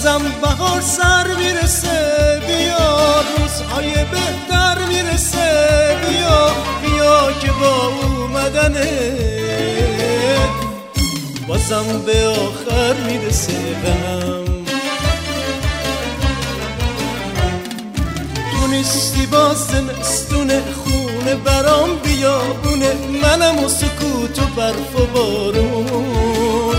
بازم بهار سر میرسه، بیا روزهای بهتر میرسه، بیا بیا که با اومدنت بازم به آخر میرسه غم. تو نیستی باز زمستونه، خونه برام بیابونه، منم و سکوت و برف و بارون.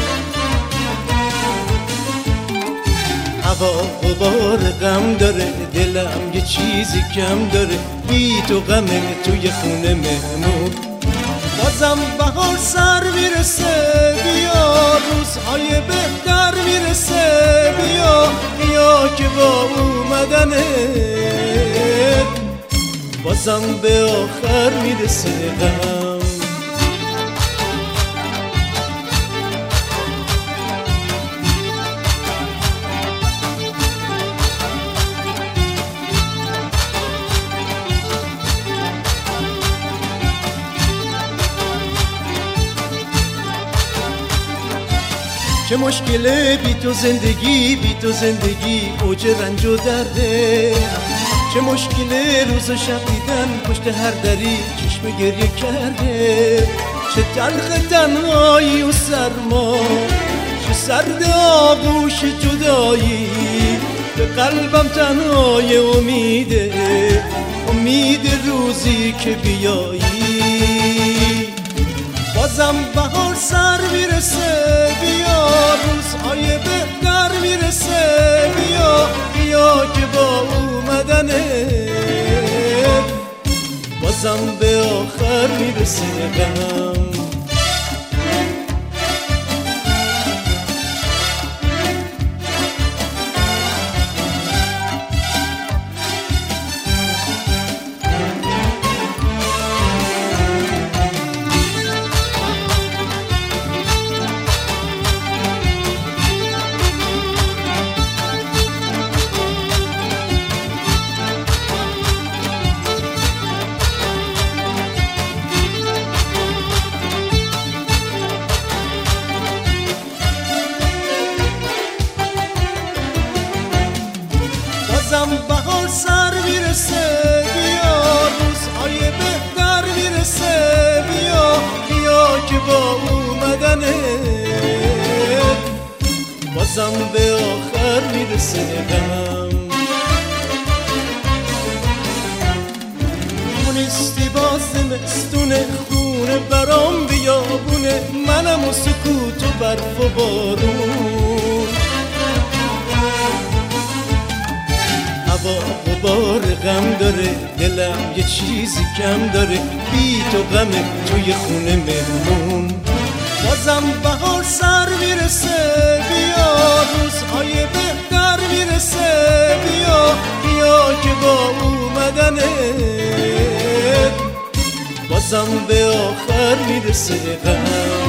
هوا غبار غم داره، دلم یه چیزی کم داره، بی تو غمه توی خونه مهمون. بازم بهار سر میرسه، بیا روزهای بهتر میرسه، بیا بیا که با اومدنت بازم به آخر میرسه غم. چه مشکله بی تو زندگی، بی تو زندگی اوج رنج و درده. چه مشکله روز و شب دیدن پشت هر دری چشم گریه کرده. چه تلخ تنهایی و سرما، چه سرد آغوش جدایی، به قلبم تنهای امیده، امید روزی که بیایی. بازم بهار سر میرسه، بیا روزهای بهتر میرسه، بیا بیا که با اومدنت بازم به آخر میرسه غم. بازم بهار سر میرسه، بیا روزهای بهتر میرسه، بیا بیا که با اومدنت بازم به آخر میرسه غم. تو نیستی باز زمستونه، خونه برام بیابونه، منم و سکوت و برف و بارون. هوا غبار غم داره، دلم یه چیزی کم داره، بی تو غمه توی خونه مهمون. بازم بهار سر میرسه، بیا روزهای بهتر میرسه، بیا بیا که با اومدنت بازم به آخر میرسه غم.